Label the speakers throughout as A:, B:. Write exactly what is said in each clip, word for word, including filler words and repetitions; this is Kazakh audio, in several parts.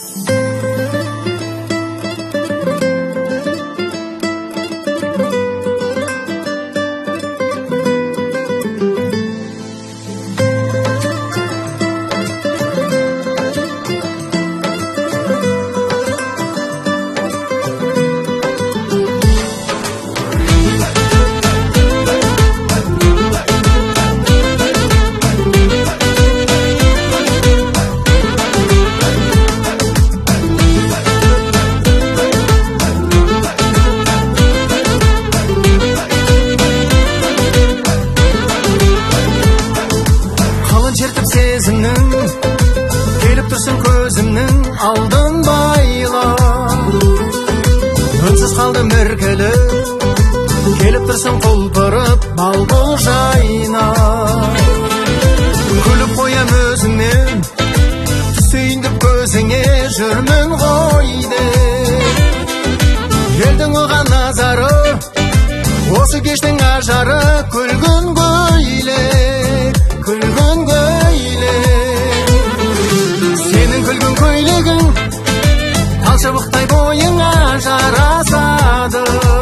A: Сезімнің келіп тұрсың көзімнің алдын байлап, үнсіз қалдым іркіліп, келіп тұрсың құлпырып балбұл жайнап. Күліп қоям өзіңнен, түсейін деп көзіңе жүрмін ғой деп. Елдің оған назары, осы кештің ажары, күлгін көйлек, күлгін көйлек. Сенің күлгін көйлегің талшыбықтай бойыңа жарасады.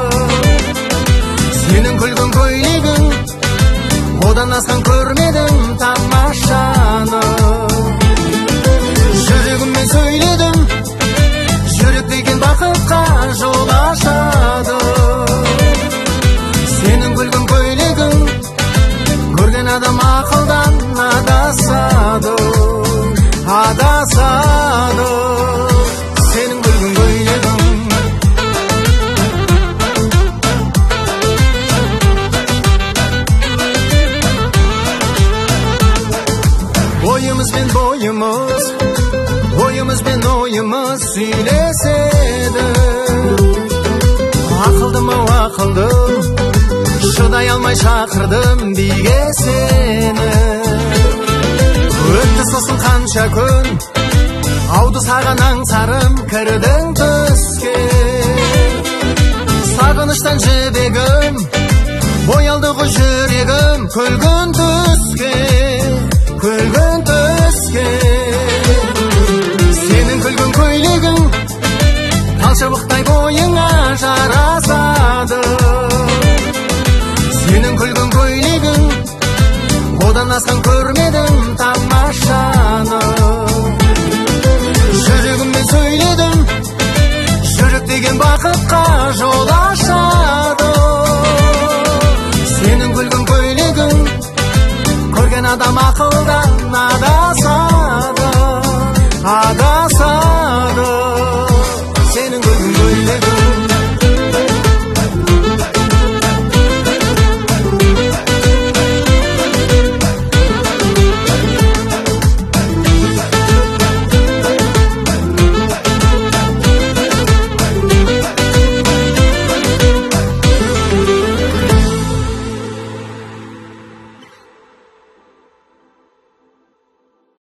A: Сенің күлгін көйлегің одан асқан көрмедім тамашаны. Жүрегіммен сөйледім, жүрек деген бақытқа жол ашады. Сенің күлгін көйлегің көрген адам ақылдан адасады, адасады. Сенің күлгін көйлегің. Ойымыз бен бойымыз, ойымыз бен ойымыз сөйлеседі. Ақылдым ау ақылдым, шыдай алмай шақырдым биге сені. Өтті сосын қанша күн, ауды саған аңсарым кірдің түске. Сағыныштан жібегім, боялды ғой жүрегім күлгін түске, күлгін түске.